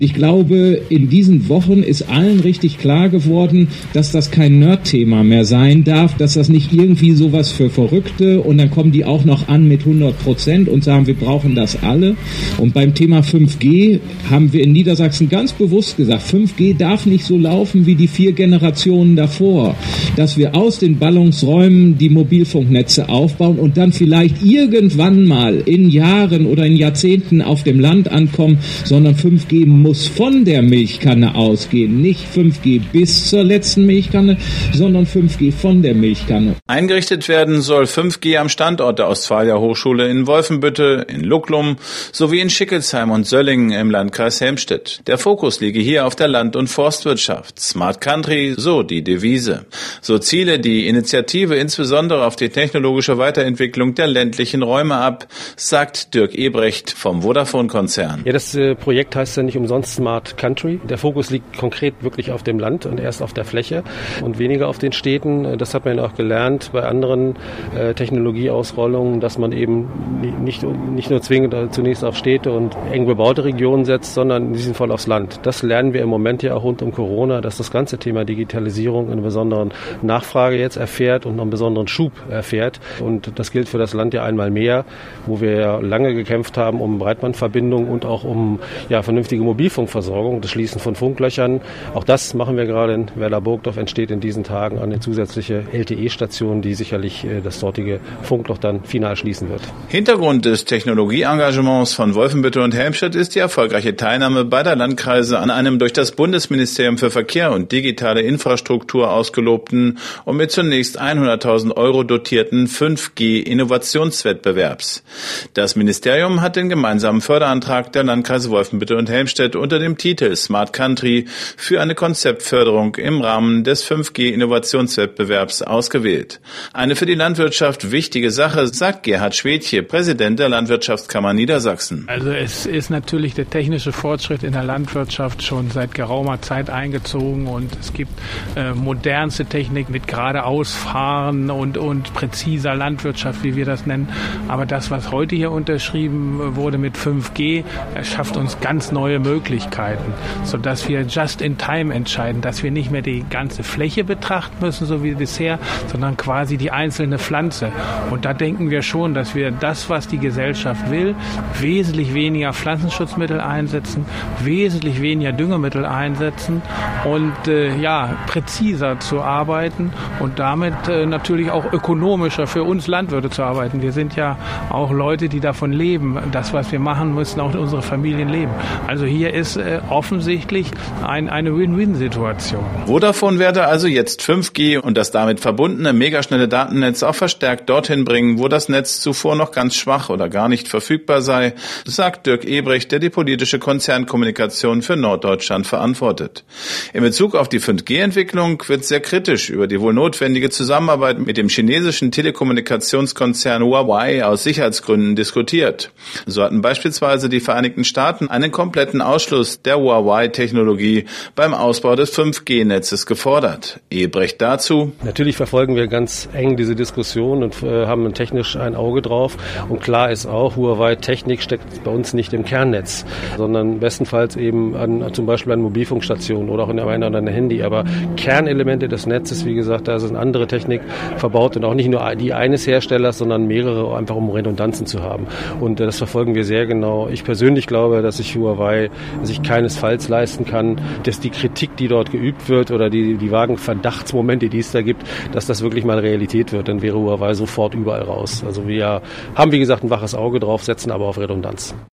Ich glaube, in diesen Wochen ist allen richtig klar geworden, dass das kein Nerd-Thema mehr sein darf, dass das nicht irgendwie sowas für Verrückte und dann kommen die auch noch an mit 100% und sagen, wir brauchen das alle. Und beim Thema 5G haben wir in Niedersachsen ganz bewusst gesagt, 5G darf nicht so laufen wie die 4 Generationen davor, dass wir aus den Ballungsräumen die Mobilfunknetze aufbauen und dann vielleicht irgendwann mal in Jahren oder in Jahrzehnten auf dem Land ankommen, sondern 5G muss von der Milchkanne ausgehen. Nicht 5G bis zur letzten Milchkanne, sondern 5G von der Milchkanne. Eingerichtet werden soll 5G am Standort der Ostfalia Hochschule in Wolfenbüttel, in Lucklum sowie in Schickelsheim und Söllingen im Landkreis Helmstedt. Der Fokus liege hier auf der Land- und Forstwirtschaft. Smart Country, so die Devise. So ziele die Initiative insbesondere auf die technologische Weiterentwicklung der ländlichen Räume ab, sagt Dirk Ebrecht vom Vodafone-Konzern. Ja, das Projekt heißt ja nicht umsonst Smart Country. Der Fokus liegt konkret wirklich auf dem Land und erst auf der Fläche und weniger auf den Städten. Das hat man auch gelernt bei anderen Technologieausrollungen, dass man eben nicht nur zwingend zunächst auf Städte und eng bebaute Regionen setzt, sondern in diesem Fall aufs Land. Das lernen wir im Moment ja auch rund um Corona, dass das ganze Thema Digitalisierung eine besondere Nachfrage jetzt erfährt und noch einen besonderen Schub erfährt. Und das gilt für das Land ja einmal mehr, wo wir ja lange gekämpft haben um Breitbandverbindung und auch um vernünftige Mobilfunkversorgung, das Schließen von Funklöchern. Auch das machen wir gerade in Werder-Burgdorf, entsteht in diesen Tagen eine zusätzliche LTE-Station, die sicherlich das dortige Funkloch dann final schließen wird. Hintergrund des Technologieengagements von Wolfenbüttel und Helmstedt ist die erfolgreiche Teilnahme beider Landkreise an einem durch das Bundesministerium für Verkehr und digitale Infrastruktur ausgelobten und mit zunächst 100.000 € dotierten 5G-Innovationswettbewerbs. Das Ministerium hat den gemeinsamen Förderantrag der Landkreise Wolfenbüttel und Helmstedt unter dem Titel Smart Country für eine Konzeptförderung im Rahmen des 5G-Innovationswettbewerbs ausgewählt. Eine für die Landwirtschaft wichtige Sache, sagt Gerhard Schwedtje, Präsident der Landwirtschaftskammer Niedersachsen. Also es ist natürlich der technische Fortschritt in der Landwirtschaft schon seit geraumer Zeit eingezogen und es gibt modernste Technik mit geradeausfahren und präziser Landwirtschaft, wie wir das nennen. Aber das, was heute hier unterschrieben wurde mit 5G, schafft uns ganz neue Möglichkeiten, sodass wir just in time entscheiden, dass wir nicht mehr die ganze Fläche betrachten müssen, so wie bisher, sondern quasi die einzelne Pflanze. Und da denken wir schon, dass wir das, was die Gesellschaft will, wesentlich weniger Pflanzenschutzmittel einsetzen, wesentlich weniger Düngemittel einsetzen und präziser zu arbeiten und damit natürlich auch ökonomischer für uns Landwirte zu arbeiten. Wir sind ja auch Leute, die davon leben. Das, was wir machen, müssen auch unsere Familien leben. Also hier ist offensichtlich eine Win-Win-Situation. Vodafone werde also jetzt 5G und das damit verbundene megaschnelle Datennetz auch verstärkt dorthin bringen, wo das Netz zuvor noch ganz schwach oder gar nicht verfügbar sei, sagt Dirk Ebrecht, der die politische Konzernkommunikation für Norddeutschland verantwortet. In Bezug auf die 5G-Entwicklung wird sehr kritisch über die wohl notwendige Zusammenarbeit mit dem chinesischen Telekommunikationskonzern Huawei aus Sicherheitsgründen diskutiert. So hatten beispielsweise die Vereinigten Staaten einen kompletten Ausschluss der Huawei-Technologie beim Ausbau des 5G-Netzes gefordert. Ebrecht dazu: Natürlich verfolgen wir ganz eng diese Diskussion und haben technisch ein Auge drauf. Und klar ist auch, Huawei-Technik steckt bei uns nicht im Kernnetz, sondern bestenfalls eben zum Beispiel an Mobilfunkstationen oder auch in einem oder anderen Handy. Aber Kernelemente des Netzes, wie gesagt, da ist eine andere Technik verbaut und auch nicht nur die eines Herstellers, sondern mehrere, einfach um Redundanzen zu haben. Und das verfolgen wir sehr genau. Ich persönlich glaube, dass sich Huawei keinesfalls leisten kann, dass die Kritik, die dort geübt wird oder die vagen Verdachtsmomente, die es da gibt, dass das wirklich mal Realität wird. Dann wäre Huawei sofort überall raus. Also wir haben, wie gesagt, ein waches Auge drauf, setzen aber auf Redundanz.